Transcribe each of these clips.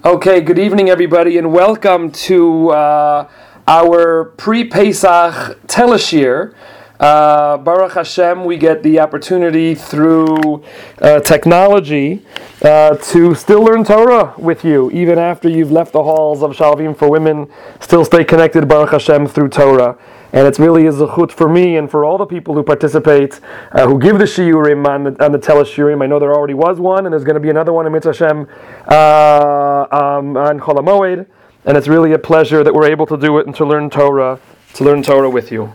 Okay, good evening, everybody, and welcome to our pre-Pesach Teleshir. Baruch Hashem, we get the opportunity through technology to still learn Torah with you, even after you've left the halls of Shalvim for Women. Still stay connected, Baruch Hashem, through Torah. And it's really a zechut for me and for all the people who participate, who give the shiurim on the teleshiurim. I know there already was one, and there's going to be another one in Mitzvah Hashem on Chol HaMoed. And it's really a pleasure that we're able to do it and to learn Torah with you.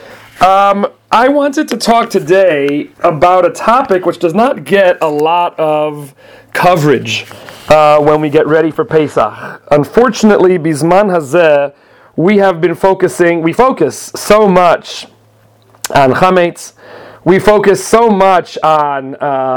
I wanted to talk today about a topic which does not get a lot of coverage when we get ready for Pesach. Unfortunately, Bizman Hazeh, we focus so much on Chametz, we focus so much on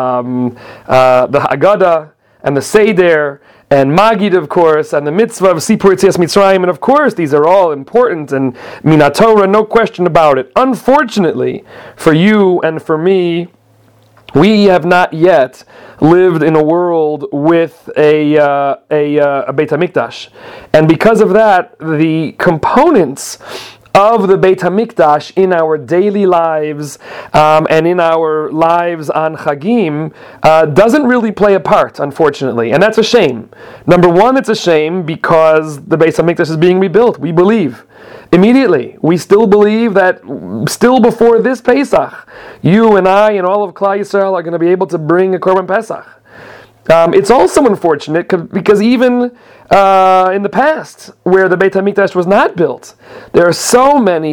the Haggadah and the Seder and Magid, of course, and the mitzvah of Sipur Yetzias Mitzrayim, and of course these are all important and Minat Torah, no question about it. Unfortunately, for you and for me, we have not yet lived in a world with a Beit HaMikdash. And because of that, the components of the Beit HaMikdash in our daily lives and in our lives on Chagim doesn't really play a part, unfortunately. And that's a shame. Number one, it's a shame because the Beit HaMikdash is being rebuilt, we believe. Immediately, we still believe that still before this Pesach, you and I and all of Klal Yisrael are going to be able to bring a Korban Pesach. It's also unfortunate because even in the past, where the Beit HaMikdash was not built, there are so many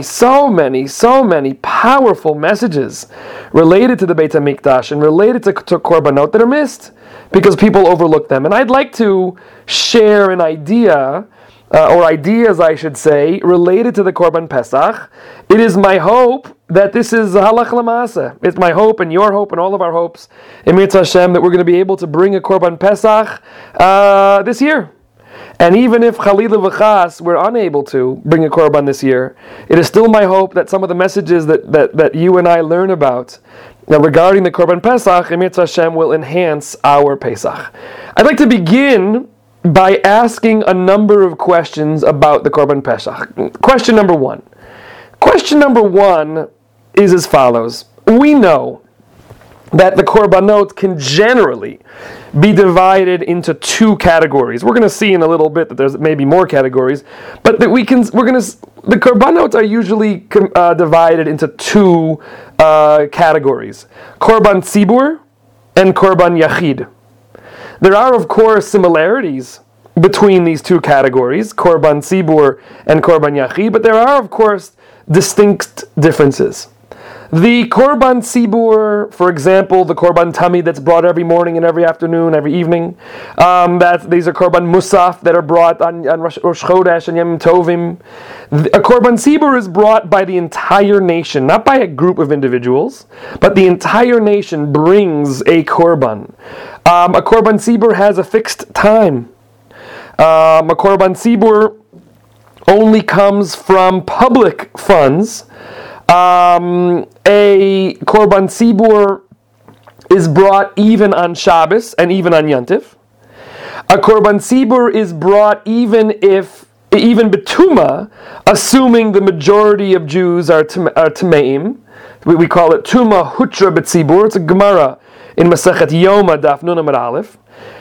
powerful messages related to the Beit HaMikdash and related to Korbanot that are missed because people overlook them. And I'd like to share an idea, or ideas, I should say, related to the Korban Pesach. It is my hope that this is halach l'maaseh. It's my hope and your hope and all of our hopes in Mitzvah Hashem that we're going to be able to bring a Korban Pesach this year. And even if Chalila v'chas we're unable to bring a Korban this year, it is still my hope that some of the messages that you and I learn about regarding the Korban Pesach in Mitzvah Hashem will enhance our Pesach. I'd like to begin by asking a number of questions about the Korban Pesach. Question number one. Question number one is as follows. We know that the Korbanot can generally be divided into two categories. We're going to see in a little bit that there's maybe more categories, but that the Korbanot are usually divided into two categories: Korban Tzibur and Korban Yachid. There are, of course, similarities between these two categories, Korban Tzibur and Korban Yachid, but there are, of course, distinct differences. The Korban Tzibur, for example, the Korban Tamid that's brought every morning and every afternoon, every evening, these are Korban Musaf that are brought on Rosh Chodesh and Yom Tovim. A Korban Tzibur is brought by the entire nation, not by a group of individuals, but the entire nation brings a Korban. A Korban Tzibur has a fixed time. A Korban Tzibur only comes from public funds. A Korban Tzibur is brought even on Shabbos and even on Yontif. A Korban Tzibur is brought even Betuma, assuming the majority of Jews are Tameim. We call it Tuma Hutra B'Tzibur. It's a Gemara in Masechet Yoma Daf Nun Amud Aleph.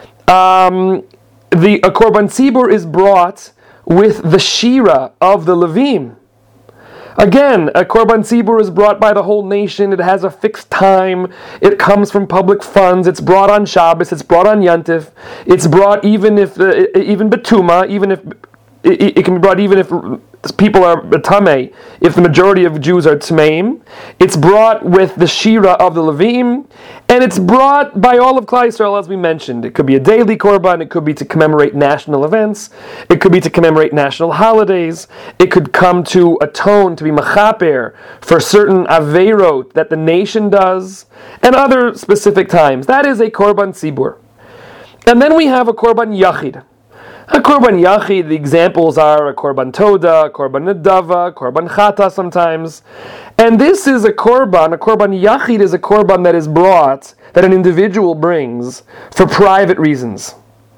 A Korban Tzibur is brought with the Shira of the Levim. Again, a Korban Tzibur is brought by the whole nation. It has a fixed time. It comes from public funds. It's brought on Shabbos. It's brought on Yontif. It's brought even Betuma, even if it can be brought even if people are Tamei, if the majority of Jews are Tmeim. It's brought with the Shira of the Levim, and it's brought by all of Klal Yisrael, as we mentioned. It could be a daily Korban, it could be to commemorate national events, it could be to commemorate national holidays, it could come to atone, to be machaper for certain Aveirot that the nation does, and other specific times. That is a Korban Tzibur. And then we have a Korban Yachid. A Korban Yachid, the examples are a Korban Toda, a Korban Nedava, Korban Chata sometimes. And this is a Korban Yachid is a Korban that is brought, that an individual brings, for private reasons.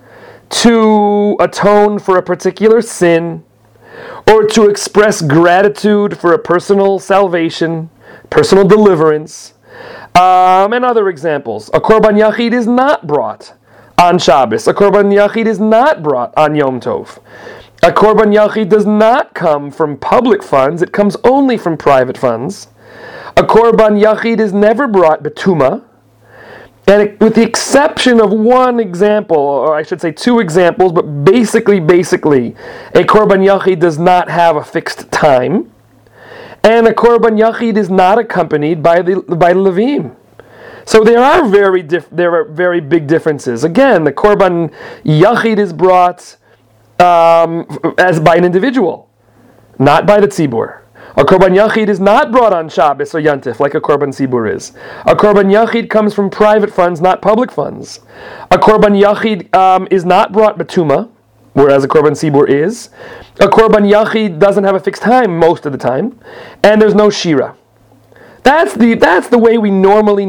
to atone for a particular sin, or to express gratitude for a personal salvation, personal deliverance, and other examples. A Korban Yachid is not brought on Shabbos. A Korban Yachid is not brought on Yom Tov. A Korban Yachid does not come from public funds, it comes only from private funds. A Korban Yachid is never brought Betuma, and with the exception of one example, or I should say two examples, but basically, a Korban Yachid does not have a fixed time, and a Korban Yachid is not accompanied by Levim. So there are very big differences. Again, the Korban Yachid is brought as by an individual, not by the Tzibur. A Korban Yachid is not brought on Shabbos or Yantif like a Korban Tzibur is. A Korban Yachid comes from private funds, not public funds. A Korban Yachid is not brought Betuma, whereas a Korban Tzibur is. A Korban Yachid doesn't have a fixed time most of the time, and there's no Shira. That's the way we normally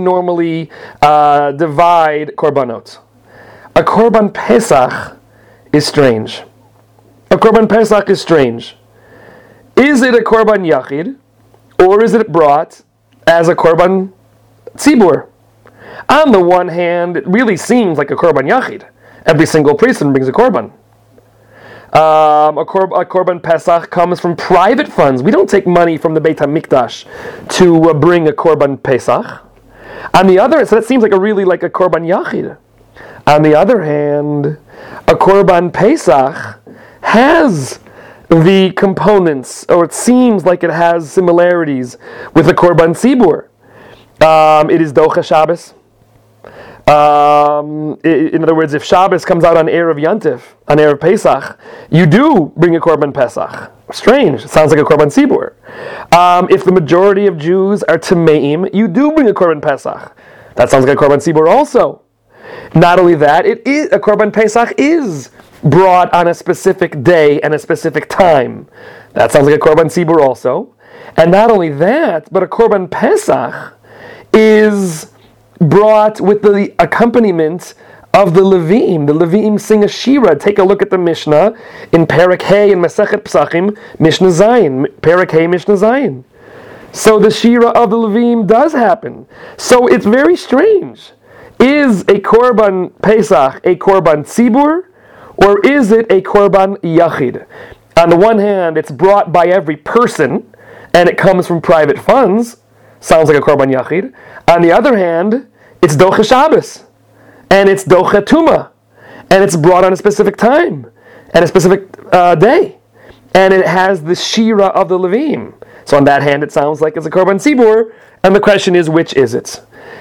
divide Korbanot. A Korban Pesach is strange. A Korban Pesach is strange. Is it a Korban Yachid, or is it brought as a Korban Tzibur? On the one hand, it really seems like a Korban Yachid. Every single person brings a Korban. A Korban Pesach comes from private funds. We don't take money from the Beit HaMikdash to bring a Korban Pesach. On the other hand, so that seems like a Korban Yachid. On the other hand, a Korban Pesach has the components, or it seems like it has similarities with a Korban Tzibur. It is Docha Shabbos. In other words, if Shabbos comes out on Erev Yantif, on Erev Pesach, you do bring a Korban Pesach. Strange. It sounds like a Korban Tzibur. If the majority of Jews are Tameim, you do bring a Korban Pesach. That sounds like a Korban Tzibur also. Not only that, a Korban Pesach is brought on a specific day and a specific time. That sounds like a Korban Tzibur also. And not only that, but a Korban Pesach is brought with the accompaniment of the Levim. The Levim sing a Shira. Take a look at the Mishnah in Perek Hey in Masechet Pesachim, Mishnah Zayin. Perek Hey, Mishnah Zayin. So the Shira of the Levim does happen. So it's very strange. Is a Korban Pesach a Korban Tzibur, or is it a Korban Yachid? On the one hand, it's brought by every person, and it comes from private funds. Sounds like a Korban Yachid. On the other hand, it's Docha Shabbos, and it's Docha Tuma, and it's brought on a specific time, and a specific day, and it has the Shira of the Levim. So on that hand, it sounds like it's a Korban Tzibur, and the question is, which is it?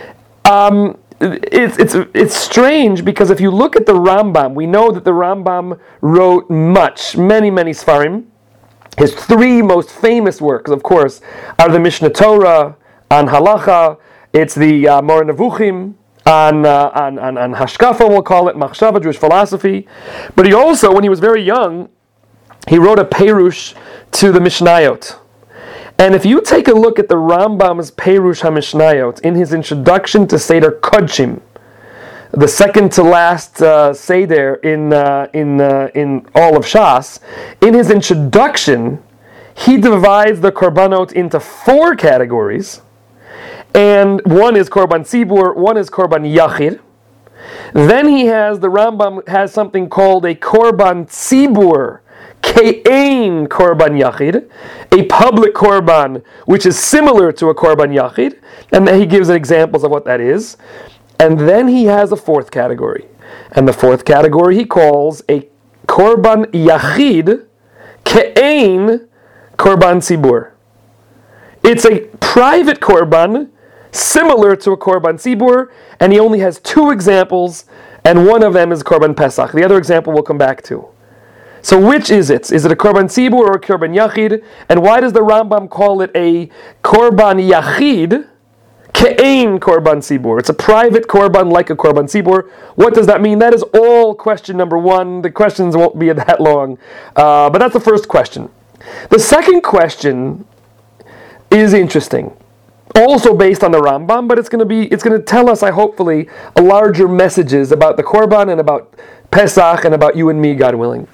It's strange because if you look at the Rambam, we know that the Rambam wrote many Sfarim. His three most famous works, of course, are the Mishnah Torah on Halacha. It's the Moreh Nevuchim on Hashkafa, we'll call it Machshava, Jewish philosophy. But he also, when he was very young, he wrote a Perush to the Mishnayot. And if you take a look at the Rambam's Perush HaMishnayot in his introduction to Seder Kodshim, the second to last Seder in all of Shas, in his introduction, he divides the Korbanot into four categories, and one is Korban Tzibur, one is Korban Yachid. Then the Rambam has something called a Korban Tzibur, Ke'ein Korban Yachid, a public Korban which is similar to a Korban Yachid, and then he gives examples of what that is. And then he has a fourth category. And the fourth category he calls a Korban Yachid Ke'ein Korban Tzibur. It's a private Korban similar to a Korban Tzibur, and he only has two examples, and one of them is Korban Pesach. The other example we'll come back to. So which is it? Is it a Korban Tzibur or a Korban Yachid? And why does the Rambam call it a Korban Yachid Ke'ein Korban Tzibur? It's a private Korban like a Korban Tzibur. What does that mean? That is all question number one. The questions won't be that long. But that's the first question. The second question is interesting. also based on the Rambam, but it's going to tell us, hopefully, a larger messages about the Korban and about Pesach and about you and me, God willing.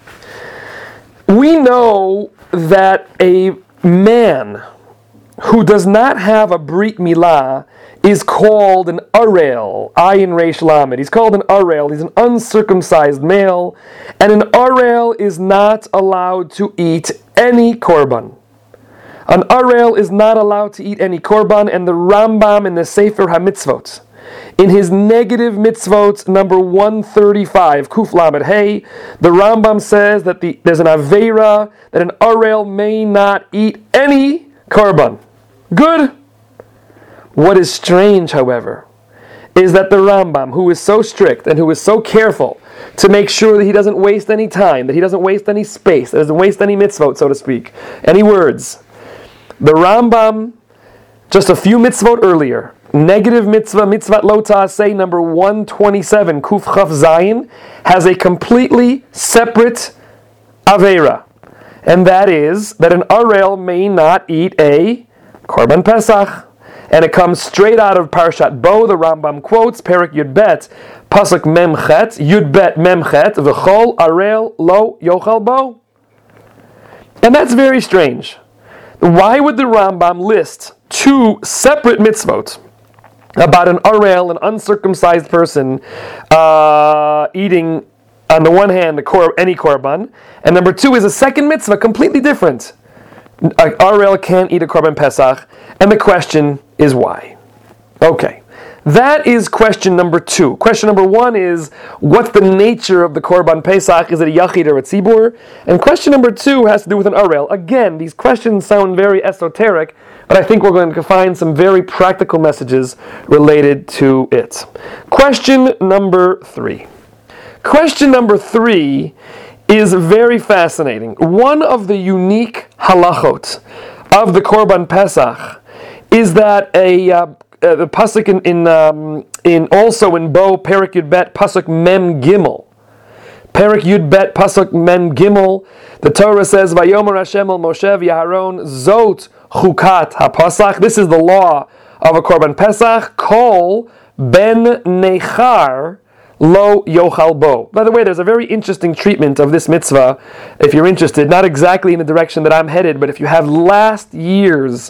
We know that a man who does not have a Brit Milah is called an Arel, Ayin Reish Lamed. He's called an Arel. He's an uncircumcised male, and an Arel is not allowed to eat any Korban. An Arel is not allowed to eat any Korban, and the Rambam in the Sefer HaMitzvot, in his negative mitzvot, number 135, Kuf Lamed Hey, the Rambam says that there's an Aveira, that an Arel may not eat any Korban. Good. What is strange, however, is that the Rambam, who is so strict and who is so careful to make sure that he doesn't waste any time, that he doesn't waste any space, that doesn't waste any mitzvot, so to speak, any words, the Rambam, just a few mitzvot earlier, negative mitzvah, mitzvat lo ta'aseh, number 127, Kuf Chaf Zayin, has a completely separate Aveira. And that is that an Arel may not eat a Korban Pesach. And it comes straight out of Parshat Bo. The Rambam quotes, Perek Yud Bet, Pasuk Memchet, Yud Bet Memchet, V'chol Arel lo yochal bo. And that's very strange. Why would the Rambam list two separate mitzvot about an Arel, an uncircumcised person, eating, on the one hand, any Korban, and number two is a second mitzvah, completely different. Arel can't eat a Korban Pesach, and the question is why. Okay, that is question number two. Question number one is, what's the nature of the Korban Pesach? Is it a Yachid or a Tzibur? And question number two has to do with an Arel. Again, these questions sound very esoteric, but I think we're going to find some very practical messages related to it. Question number three. Question number three is very fascinating. One of the unique halachot of the Korban Pesach is that the pasuk in also in Bo Perek Yud Bet pasuk Mem Gimel. Perek Yud Bet pasuk Mem Gimel. The Torah says, "Vayomer Hashem el Moshe v'Aharon Zot chukat haPasach." This is the law of a Korban Pesach. Kol ben nechar lo yochal bo. By the way, there's a very interesting treatment of this mitzvah, if you're interested, not exactly in the direction that I'm headed, but if you have last year's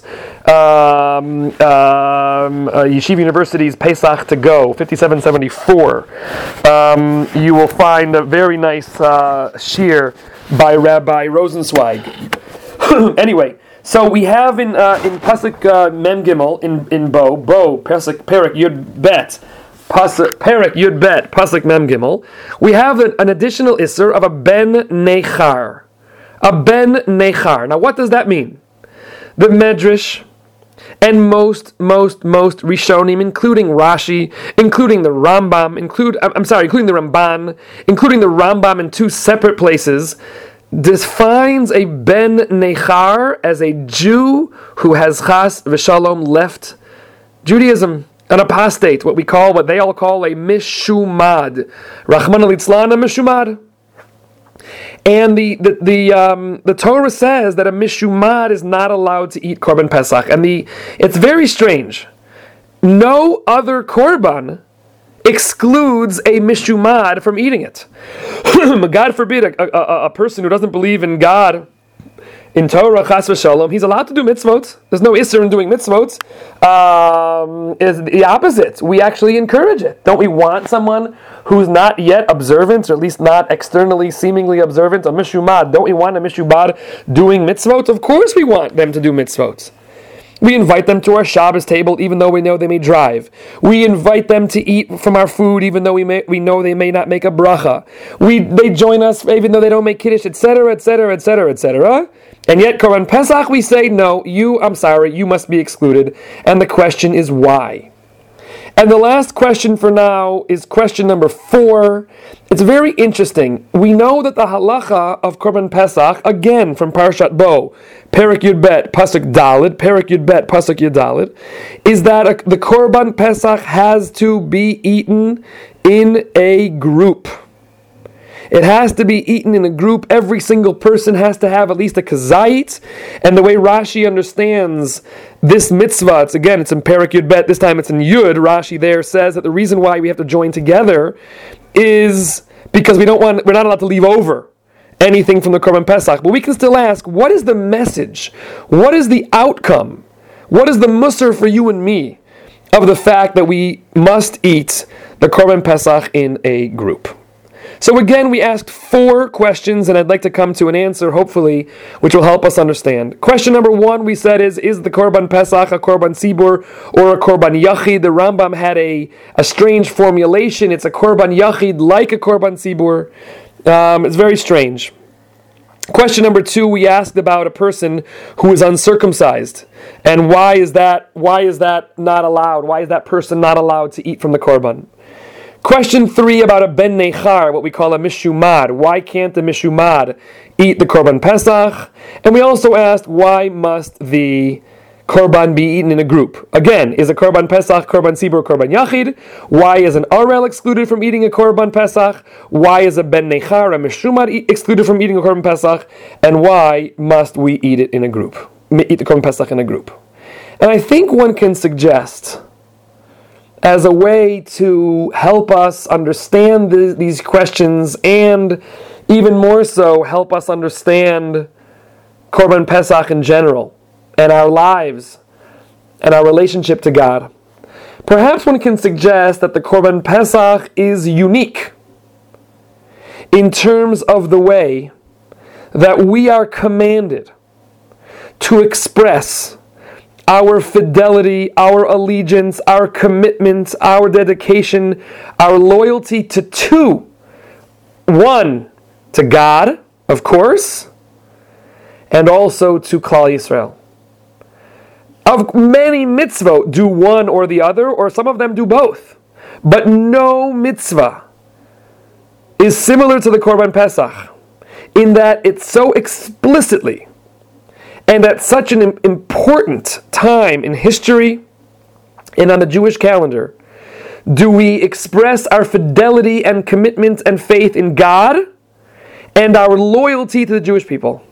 Yeshiva University's Pesach to go, 5774, you will find a very nice shir by Rabbi Rosenzweig. Anyway, so we have in Pasuk Mem Gimel, in Bo, Pasuk Perek Yud Bet, Perek Yud Bet, Pasuk Mem Gimel, we have an additional Isser of a Ben Nechar. A Ben Nechar. Now what does that mean? The Medrash and most Rishonim, including Rashi, including the Rambam, including the Ramban, including the Rambam in two separate places, defines a Ben Nechar as a Jew who has Chas v'Shalom left Judaism. An apostate, what they all call a mishumad. Rahman al-Itzlan, a mishumad. And the Torah says that a mishumad is not allowed to eat Korban Pesach. And it's very strange. No other Korban excludes a mishumad from eating it. God forbid a person who doesn't believe in God, in Torah, Chas v'Shalom, he's allowed to do mitzvot. There's no isser in doing mitzvot. Is the opposite. We actually encourage it. Don't we want someone who's not yet observant, or at least not externally seemingly observant, a mishumad? Don't we want a mishumad doing mitzvot? Of course we want them to do mitzvot. We invite them to our Shabbos table, even though we know they may drive. We invite them to eat from our food, even though we know they may not make a bracha. They join us, even though they don't make kiddush, etc., etc., etc., etc. And yet, Korban Pesach, we say, no, you must be excluded. And the question is why? And the last question for now is question number 4. It's very interesting. We know that the halacha of Korban Pesach, again from Parshat Bo, Perek Yud Bet, Pasuk Dalet, Perek Yud Bet, Pasuk Yud Dalet, is that the Korban Pesach has to be eaten in a group. It has to be eaten in a group. Every single person has to have at least a kazait. And the way Rashi understands this mitzvah, it's in Perek Yud Bet, this time it's in Yud. Rashi there says that the reason why we have to join together is because we're not allowed to leave over anything from the Korban Pesach. But we can still ask, what is the message? What is the outcome? What is the musar for you and me of the fact that we must eat the Korban Pesach in a group? So again, we asked 4 questions, and I'd like to come to an answer, hopefully, which will help us understand. Question number 1, we said, is the Korban Pesach a Korban Sibur or a Korban Yachid? The Rambam had a strange formulation. It's a Korban Yachid like a Korban Sibur. It's very strange. Question number 2, we asked about a person who is uncircumcised, and why is that not allowed? Why is that person not allowed to eat from the Korban? Question 3 about a ben nechar, what we call a mishumad. Why can't the mishumad eat the Korban Pesach? And we also asked, why must the Korban be eaten in a group? Again, is a Korban Pesach, Korban Sibur, Korban Yachid? Why is an Arel excluded from eating a Korban Pesach? Why is a ben nechar, a mishumad, excluded from eating a Korban Pesach? And why must we eat it in a group? Eat the Korban Pesach in a group? And I think one can suggest, as a way to help us understand these questions, and even more so, help us understand Korban Pesach in general, and our lives, and our relationship to God. Perhaps one can suggest that the Korban Pesach is unique in terms of the way that we are commanded to express our fidelity, our allegiance, our commitment, our dedication, our loyalty to 2. 1, to God, of course, and also to Klal Yisrael. Of many mitzvot, do one or the other, or some of them do both. But no mitzvah is similar to the Korban Pesach in that it's so explicitly and at such an important time in history and on the Jewish calendar, do we express our fidelity and commitment and faith in God and our loyalty to the Jewish people.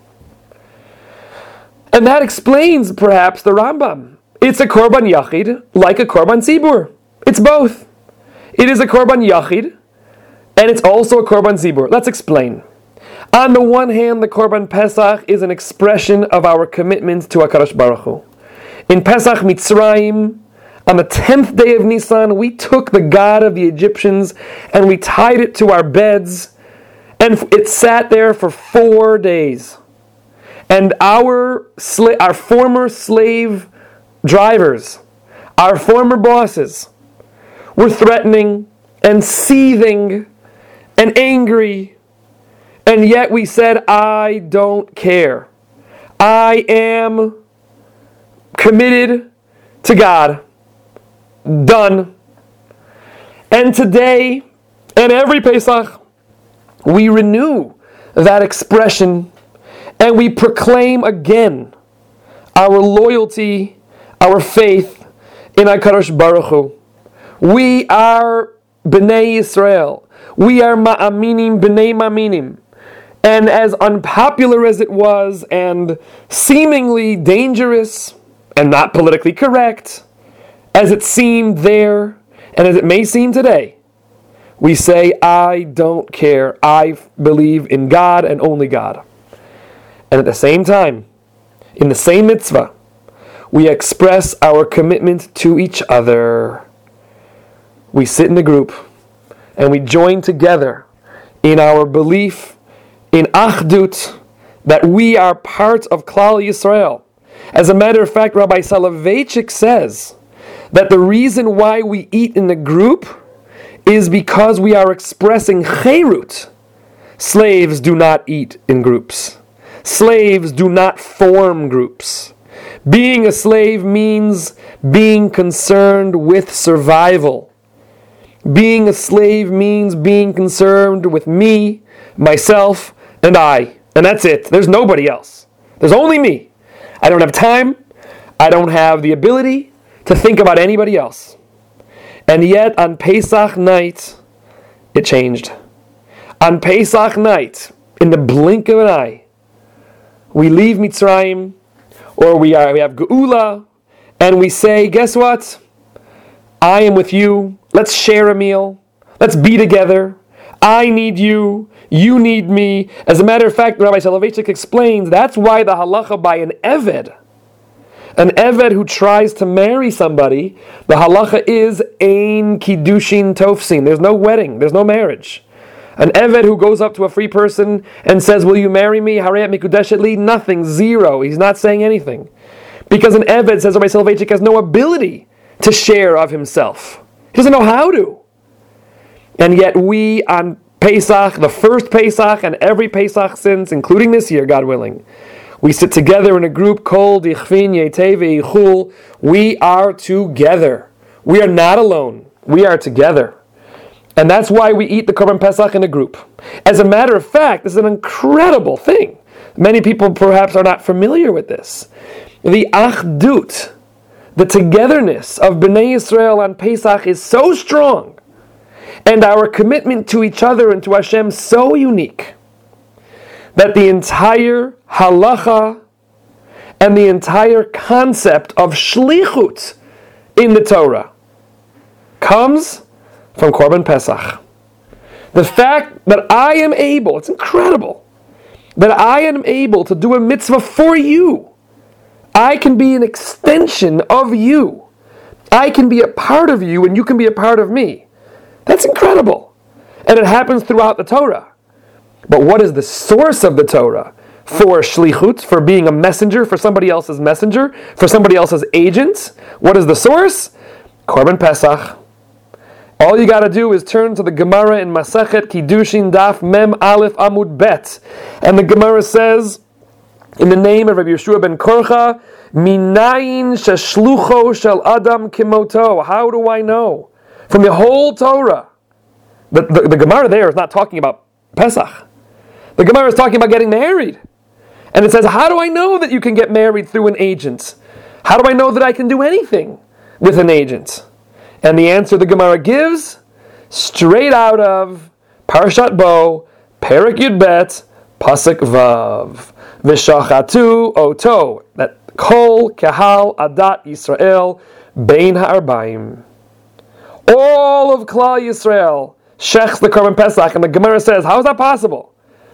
And that explains, perhaps, the Rambam. It's a Korban Yachid like a Korban Sibur. It's both. It is a Korban Yachid, and it's also a Korban Sibur. Let's explain. On the one hand, the Korban Pesach is an expression of our commitment to HaKadosh Baruch Hu. In Pesach Mitzrayim, on the 10th day of Nisan, we took the God of the Egyptians and we tied it to our beds, and it sat there for 4 days. And our former slave drivers, our former bosses, were threatening and seething and angry. And yet we said, I don't care. I am committed to God. Done. And today, and every Pesach, we renew that expression and we proclaim again our loyalty, our faith in HaKadosh Baruch Hu. We are B'nai Yisrael. We are Ma'aminim, B'nai Ma'aminim. And as unpopular as it was, and seemingly dangerous, and not politically correct, as it seemed there, and as it may seem today, we say, I don't care. I believe in God and only God. And at the same time, in the same mitzvah, we express our commitment to each other. We sit in a group, and we join together in our belief in Achdut, that we are part of Klal Yisrael. As a matter of fact, Rabbi Soloveitchik says that the reason why we eat in a group is because we are expressing Cherut. Slaves do not eat in groups. Slaves do not form groups. Being a slave means being concerned with survival. Being a slave means being concerned with me, myself, and I. And that's it. There's nobody else. There's only me. I don't have time. I don't have the ability to think about anybody else. And yet, on Pesach night, it changed. On Pesach night, in the blink of an eye, we leave Mitzrayim, or we have Geula, and we say, guess what? I am with you. Let's share a meal. Let's be together. I need you. You need me. As a matter of fact, Rabbi Soloveitchik explains that's why the halacha by an Eved who tries to marry somebody, the halacha is ein kiddushin tofsin. There's no wedding. There's no marriage. An Eved who goes up to a free person and says, will you marry me? Harayat mikudeshet li? Nothing. Zero. He's not saying anything. Because an Eved, says Rabbi Soloveitchik, has no ability to share of himself. He doesn't know how to. And yet we, on Pesach, the first Pesach, and every Pesach since, including this year, God willing, we sit together in a group called Yichvin Yeteve Yichul. We are together. We are not alone. We are together. And that's why we eat the Korban Pesach in a group. As a matter of fact, this is an incredible thing. Many people perhaps are not familiar with this. The Achdut, the togetherness of Bnei Yisrael on Pesach is so strong, and our commitment to each other and to Hashem so unique, that the entire halacha and the entire concept of shlichut in the Torah comes from Korban Pesach. The fact that I am able, it's incredible, that I am able to do a mitzvah for you. I can be an extension of you. I can be a part of you and you can be a part of me. That's incredible. And it happens throughout the Torah. But what is the source of the Torah? For shlichut, for being a messenger, for somebody else's messenger, for somebody else's agent. What is the source? Korban Pesach. All you got to do is turn to the Gemara in Masechet Kiddushin Daf Mem Aleph Amud Bet. And the Gemara says, in the name of Rabbi Yeshua ben Korcha, Minayin sheshlucho shel Adam kimoto. How do I know? From the whole Torah. The Gemara there is not talking about Pesach. The Gemara is talking about getting married. And it says, how do I know that you can get married through an agent? How do I know that I can do anything with an agent? And the answer the Gemara gives, straight out of Parshat Bo, Perek Yud Bet, Pasuk Vav. V'shachatu oto, that kol kahal adat Yisrael bein ha'arbaim. All of Klal Yisrael shechs the Korban Pesach, and the Gemara says, how is that possible?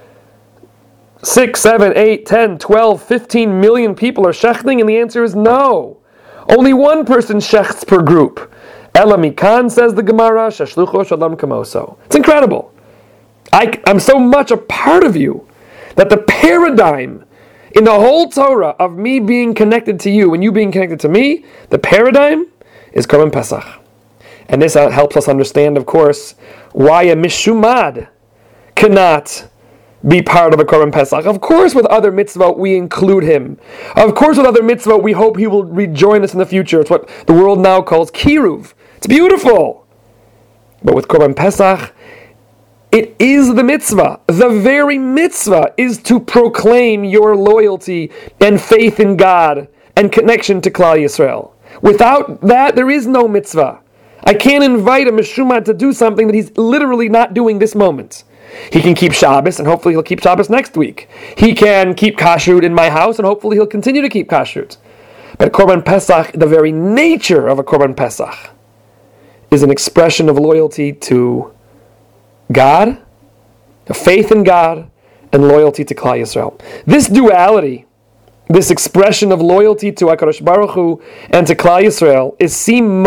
6, 7, 8, 10, 12, 15 million people are shechting, and the answer is no. Only one person shechts per group. Ela mikan, says the Gemara, sheshlucho shalom kamoso. It's incredible. I'm so much a part of you that the paradigm in the whole Torah of me being connected to you and you being connected to me, the paradigm is Korban Pesach. And this helps us understand, of course, why a Mishumad cannot be part of a Korban Pesach. Of course, with other mitzvot, we include him. Of course, with other mitzvot, we hope he will rejoin us in the future. It's what the world now calls Kiruv. It's beautiful. But with Korban Pesach, it is the mitzvah. The very mitzvah is to proclaim your loyalty and faith in God and connection to Klal Yisrael. Without that, there is no mitzvah. I can't invite a Meshumad to do something that he's literally not doing this moment. He can keep Shabbos, and hopefully he'll keep Shabbos next week. He can keep Kashrut in my house, and hopefully he'll continue to keep Kashrut. But Korban Pesach, the very nature of a Korban Pesach, is an expression of loyalty to God, a faith in God, and loyalty to Klal Yisrael. This duality, this expression of loyalty to HaKadosh Baruch Hu and to Klal Yisrael is seen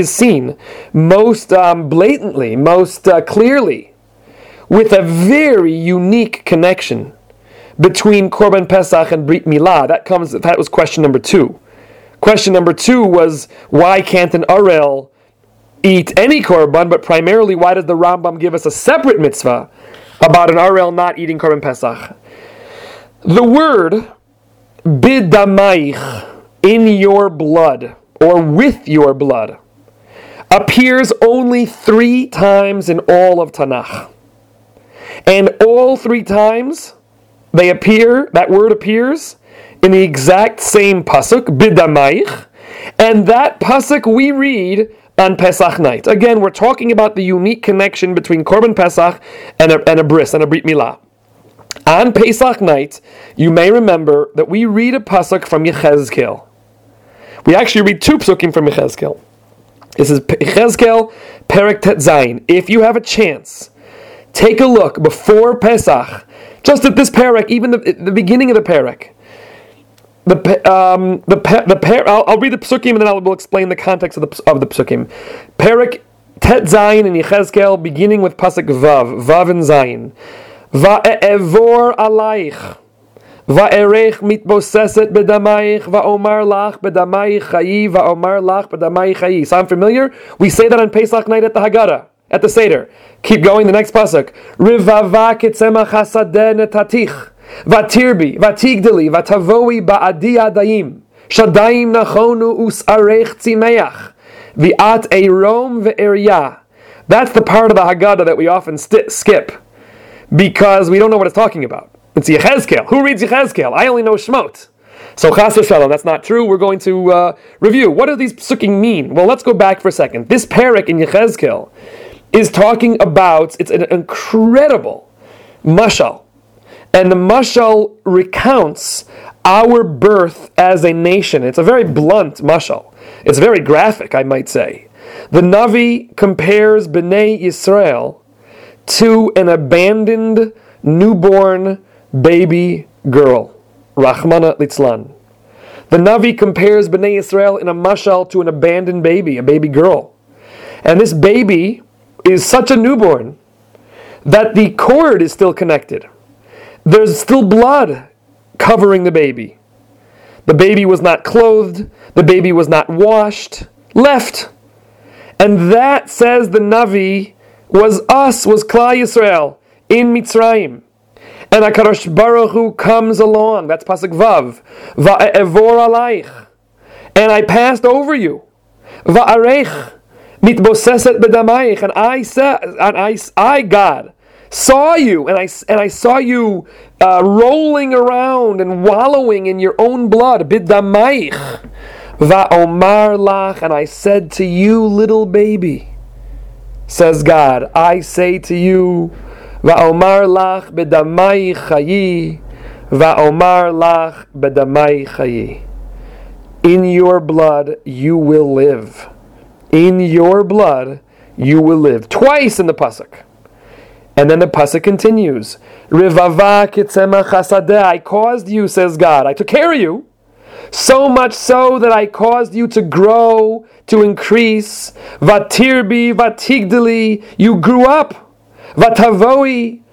most blatantly, most clearly, with a very unique connection between Korban Pesach and Brit Milah. That was question number 2. Question number 2 was, why can't an Arel eat any Korban, but primarily why does the Rambam give us a separate mitzvah about an Arel not eating Korban Pesach? The word bidamaich, in your blood, or with your blood, appears only 3 times in all of Tanakh. And all 3 times that word appears in the exact same pasuk, bidamaich, and that pasuk we read on Pesach night. Again, we're talking about the unique connection between Korban Pesach and a bris, and a Brit Milah. On Pesach night, you may remember that we read a pasuk from Yechezkel. We actually read two psukim from Yechezkel. This is Yechezkel, Perek Tet Zayin. If you have a chance, take a look before Pesach, just at this Perek, even the beginning of the Perek. I'll read the psukim and then we'll explain the context of the psukim. Perek Tet Zayin in Yechezkel, beginning with pasuk Vav and Zayin. Va'evor alaych, va'erech mitboseset bedamayich, va'omar lach bedamayich chayi, va'omar lach bedamayich chayi. Sound familiar? We say that on Pesach night at the Haggadah, at the Seder. Keep going, the next pasuk. Rivava ketzemach hasadeh netatich, va'tirbi, va'tigdeli, va'tavoi ba'adi adayim, shadayim nachonu us'arech tzimeach, v'at eirom ve'eryah. That's the part of the Haggadah that we often skip, because we don't know what it's talking about. It's Yechezkel. Who reads Yechezkel? I only know Shemot. So Chas v'Shalom, that's not true. We're going to review. What do these psukim mean? Well, let's go back for a second. This Perek in Yechezkel is talking about, it's an incredible mashal. And the mashal recounts our birth as a nation. It's a very blunt mashal. It's very graphic, I might say. The Navi compares Bnei Yisrael to an abandoned newborn baby girl, Rachmana Litzlan. The Navi compares Bnei Yisrael in a mashal to an abandoned baby, a baby girl. And this baby is such a newborn that the cord is still connected. There's still blood covering the baby. The baby was not clothed, the baby was not washed, left. And that, says the Navi, was Klal Yisrael in Mitzrayim. And HaKadosh Baruch Hu comes along, that's pasuk Vav, Va'evor alaych, and I passed over you, Va'arech mitboseset bedamayich, and I said, I God saw you, and I saw you rolling around and wallowing in your own blood, bedamayich, Va'omar lach, and I said to you, little baby, says God, I say to you, Va'omar lach bedamai chayi, Va'omar lach bedamai chayi. In your blood you will live. In your blood you will live. Twice in the pasuk. And then the pasuk continues. Rivava kitzemach hasadeh. I caused you, says God. I took care of you. So much so that I caused you to grow, to increase. Vatirbi, vatigdeli, you grew up. Vatavoi,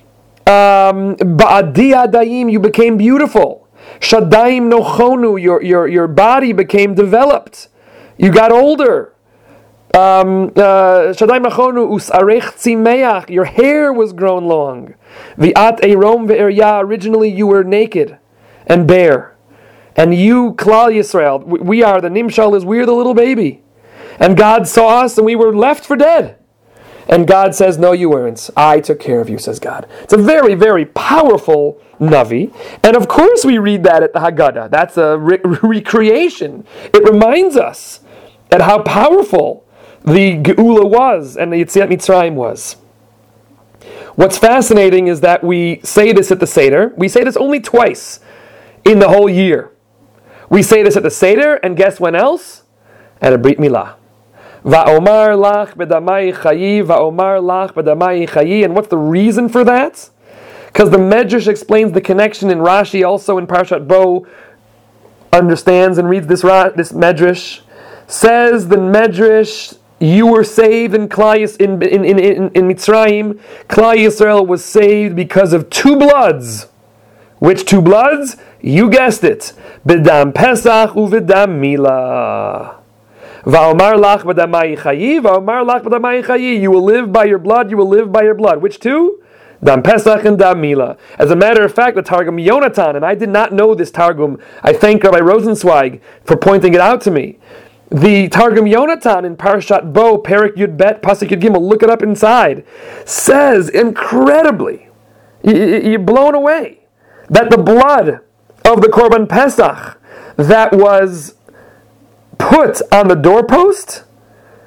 ba'adi adayim, you became beautiful. Shadaim nochonu, your body became developed. You got older. Shadaim nochonu us'arech tzimeach, your hair was grown long. V'at eirom ve'eryah, originally you were naked and bare. And you, Klal Yisrael, we are, the Nimshal is, we're the little baby. And God saw us and we were left for dead. And God says, no, you weren't. I took care of you, says God. It's a very, very powerful Navi. And of course we read that at the Haggadah. That's a recreation. It reminds us at how powerful the Geula was and the Yetziat Mitzrayim was. What's fascinating is that we say this at the Seder. We say this only twice in the whole year. We say this at the Seder, and guess when else? At a Brit Milah. Va'omar lach bedamai chayi, va'omar lach bedamai chayi. And what's the reason for that? Because the Medrash explains the connection, in Rashi, also in Parshat Bo, understands and reads this Medrash. Says the Medrash, you were saved in Mitzrayim. Klal Yisrael was saved because of two bloods. Which two bloods? You guessed it. B'dam Pesach u'v'dam Milah. Va'omar lach b'damai chayi, va'omar lach b'damai chayi. You will live by your blood, you will live by your blood. Which two? Dam Pesach and Dam Milah. As a matter of fact, the Targum Yonatan, and I did not know this Targum, I thank Rabbi Rosenzweig for pointing it out to me. The Targum Yonatan in Parashat Bo, Perek Yud Bet, Pasuk Yud Gimel, look it up inside, says incredibly, you're blown away, that the blood of the Korban Pesach that was put on the doorpost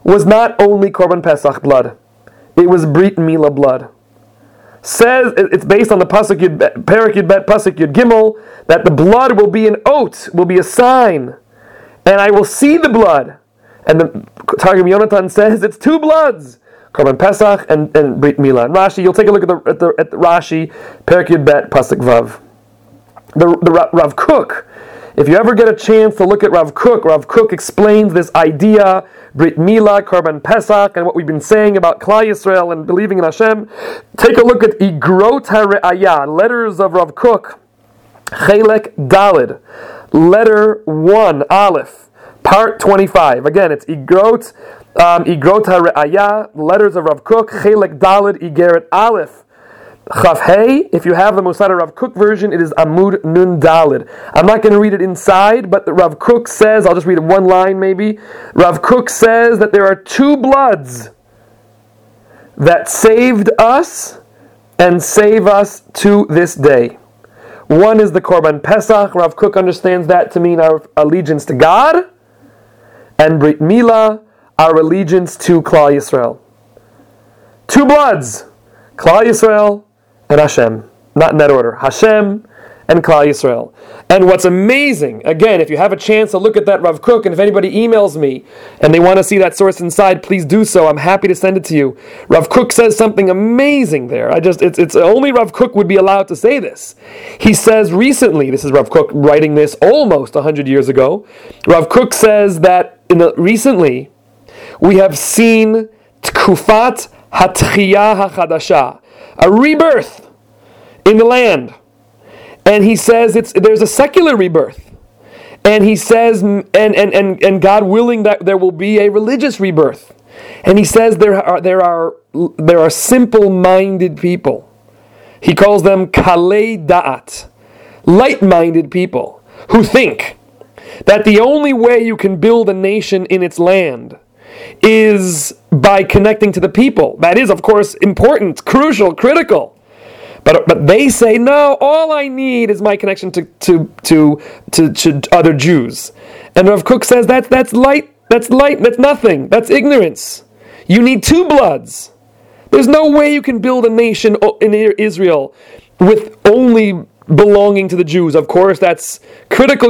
was not only Korban Pesach blood, it was Brit Milah blood. Says it's based on the Pasuk Yud, Perek Yud Bet Pasuk Yud Gimel, that the blood will be an oath, will be a sign, and I will see the blood. And the Targum Yonatan says it's two bloods, Korban Pesach and Brit Milah. And Rashi, you'll take a look at the Rashi, Perek Yud Bet Pasuk Vav. The Rav Kook, if you ever get a chance to look at Rav Kook explains this idea, Brit Milah, Korban Pesach, and what we've been saying about Klal Yisrael and believing in Hashem. Take a look at Igrot HaRe'ayah, letters of Rav Kook, Chelek Dalid, letter 1, Aleph, part 25. Again, it's Igrot HaRe'ayah, letters of Rav Kook, Chelek Dalid, Igeret Aleph, Chaf Hey. If you have the Musar Rav Kook version, it is Amud Nun Dalid. I'm not going to read it inside, but the Rav Kook says, I'll just read one line maybe. Rav Kook says that there are two bloods that saved us and save us to this day. One is the Korban Pesach. Rav Kook understands that to mean our allegiance to God, and Brit Milah, our allegiance to Klal Yisrael. Two bloods, Klal Yisrael and Hashem. Not in that order. Hashem and Klal Yisrael. And what's amazing, again, if you have a chance to look at that Rav Kook, and if anybody emails me and they want to see that source inside, please do so. I'm happy to send it to you. Rav Kook says something amazing there. It's only Rav Kook would be allowed to say this. He says recently, this is Rav Kook writing this almost 100 years ago, Rav Kook says that recently we have seen Tkufat Hatchiyah HaChadashah, a rebirth in the land. And he says there's a secular rebirth. And he says, and God willing, that there will be a religious rebirth. And he says there are simple-minded people. He calls them kalei da'at, light-minded people, who think that the only way you can build a nation in its land is by connecting to the people. That is, of course, important, crucial, critical. But they say, no, all I need is my connection to other Jews. And Rav Kook says that's light, that's nothing, that's ignorance. You need two bloods. There's no way you can build a nation in Israel with only belonging to the Jews. Of course, that's critical.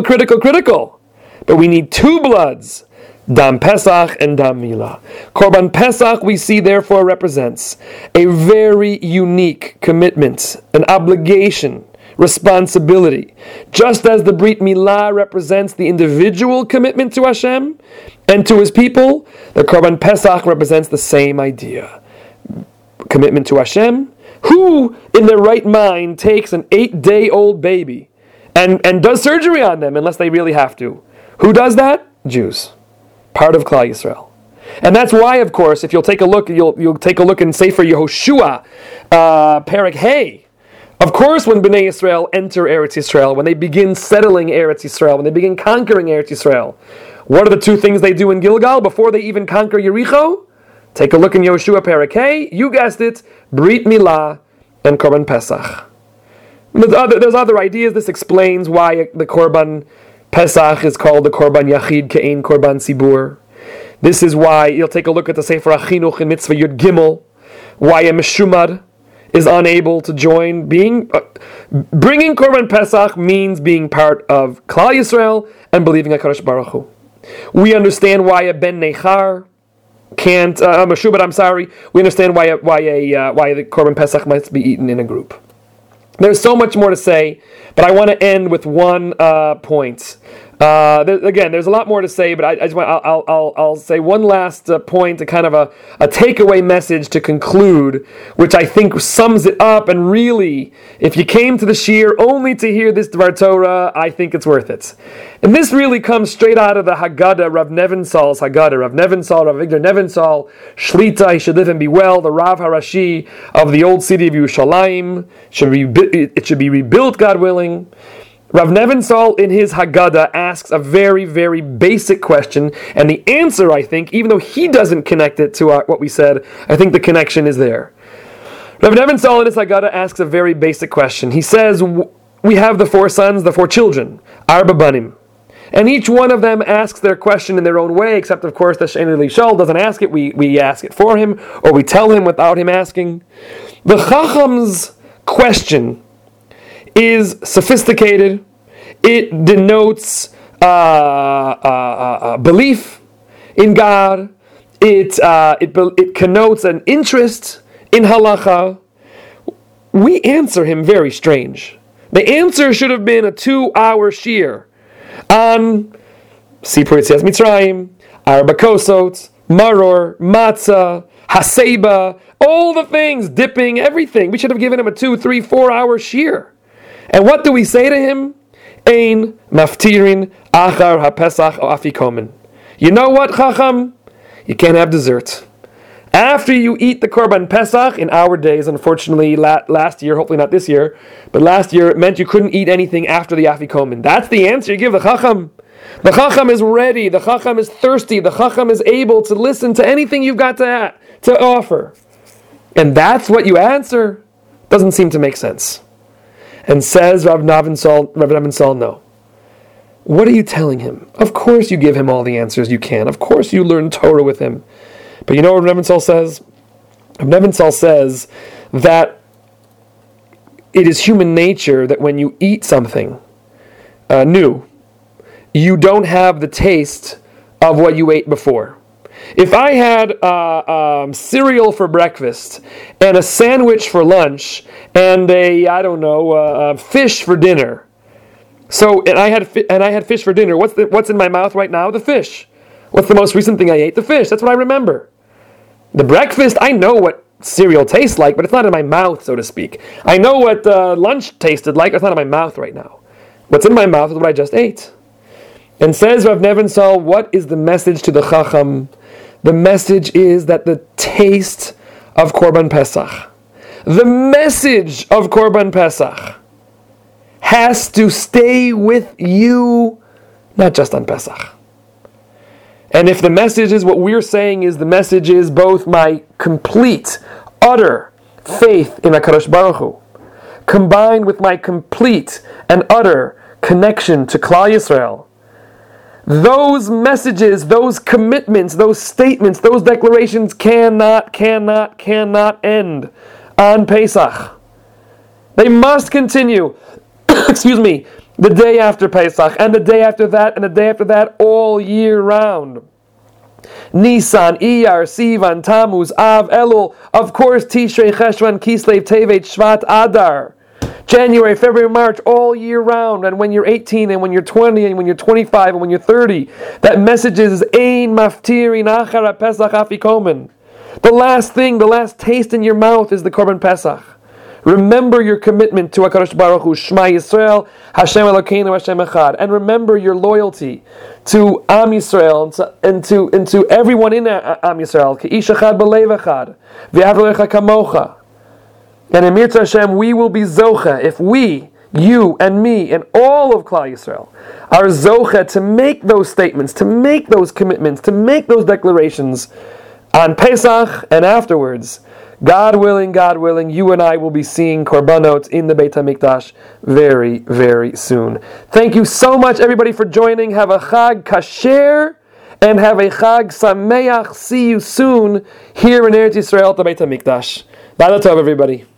But we need two bloods. Dam Pesach and Dam Milah. Korban Pesach, we see, therefore, represents a very unique commitment, an obligation, responsibility. Just as the Brit Milah represents the individual commitment to Hashem and to His people, the Korban Pesach represents the same idea. Commitment to Hashem. Who, in their right mind, takes an 8-day-old baby and does surgery on them unless they really have to? Who does that? Jews. Part of Klal Yisrael. And that's why, of course, if you'll take a look, you'll take a look in Sefer Yehoshua, Perek Hey. Of course, when Bnei Yisrael enter Eretz Yisrael, when they begin settling Eretz Yisrael, when they begin conquering Eretz Yisrael, what are the two things they do in Gilgal before they even conquer Yericho? Take a look in Yehoshua Perek Hey. You guessed it, Brit Milah and Korban Pesach. There's other ideas. This explains why the Korban Pesach is called the Korban Yachid Ke'ein Korban Sibur. This is why you'll take a look at the Sefer HaChinuch in Mitzvah Yud Gimel, why a Meshumad is unable to join. Bringing Korban Pesach means being part of Klal Yisrael and believing HaKadosh Baruch Hu. We understand why a Ben Nechar can't, Meshumad, we understand why the Korban Pesach must be eaten in a group. There's so much more to say, but I want to end with one point. There's a lot more to say, but I'll say one last point, a kind of a takeaway message to conclude, which I think sums it up. And really, if you came to the Shir only to hear this Dvar Torah, I think it's worth it. And this really comes straight out of the Haggadah, Rav Nevensal's Haggadah. Rav Victor Neventhal, Shlita, he should live and be well, the Rav Harashi of the old city of Yerushalayim. It should be rebuilt, God willing. Rav Neventhal in his Haggadah asks a very, very basic question, and the answer, I think, even though he doesn't connect it to what we said, I think the connection is there. Rav Neventhal in his Haggadah asks a very basic question. He says, we have the four sons, the four children, Arba Banim, And each one of them asks their question in their own way, except of course the Shein Lishol doesn't ask it, we ask it for him, or we tell him without him asking. The Chacham's question is sophisticated. It denotes belief in God. It connotes an interest in halacha. We answer him very strange. The answer should have been a 2-hour shiur on Sipur Yetzias Mitzrayim, Arba Kosot, Maror, Matzah, Haseba, all the things, dipping, everything. We should have given him a 2, 3, 4-hour shiur. And what do we say to him? Ein maftirin achar hapesach o afikomen. You know what, Chacham? You can't have dessert. After you eat the Korban Pesach, in our days, unfortunately, last year, hopefully not this year, but last year it meant you couldn't eat anything after the Afikomen. That's the answer you give the Chacham. The Chacham is ready, the Chacham is thirsty, the Chacham is able to listen to anything you've got to offer. And that's what you answer? Doesn't seem to make sense. And says Rav Navin Saul, no. What are you telling him? Of course you give him all the answers you can. Of course you learn Torah with him. But you know what Rav Navin Saul says? Rav Navin Saul says that it is human nature that when you eat something new, you don't have the taste of what you ate before. If I had cereal for breakfast and a sandwich for lunch and fish for dinner, and I had fish for dinner. What's in my mouth right now? The fish. What's the most recent thing I ate? The fish. That's what I remember. The breakfast, I know what cereal tastes like, but it's not in my mouth, so to speak. I know what lunch tasted like, but it's not in my mouth right now. What's in my mouth is what I just ate. And says Rav Nevin Saul, what is the message to the Chacham? The message is that the taste of Korban Pesach, the message of Korban Pesach, has to stay with you, not just on Pesach. And if the message is what we're saying is the message is both my complete, utter faith in HaKadosh Baruch Hu, combined with my complete and utter connection to Klal Yisrael, those messages, those commitments, those statements, those declarations cannot end on Pesach. They must continue, the day after Pesach, and the day after that, and the day after that, all year round. Nisan, Iyar, Sivan, Tammuz, Av, Elul, of course Tishrei, Cheshvan, Kislev, Tevet, Shvat, Adar. January, February, March, all year round. And when you're 18, and when you're 20, and when you're 25, and when you're 30, that message is Ein maftirin achar Pesach afikomen. The last thing, the last taste in your mouth is the Korban Pesach. Remember your commitment to HaKadosh Baruch Hu, Shema Yisrael, Hashem Elokeinu, Hashem Echad. And remember your loyalty to Am Yisrael and to everyone in Am Yisrael. K'ish echad b'lev echad, v'yav lecha kamocha. And in Mirza Hashem, we will be Zocha if we, you and me, and all of Klal Yisrael are Zocha to make those statements, to make those commitments, to make those declarations on Pesach and afterwards. God willing, you and I will be seeing Korbanot in the Beit HaMikdash very, very soon. Thank you so much, everybody, for joining. Have a Chag Kasher and have a Chag Sameach. See you soon here in Eretz Yisrael at the Beit HaMikdash. Laila Tov, everybody.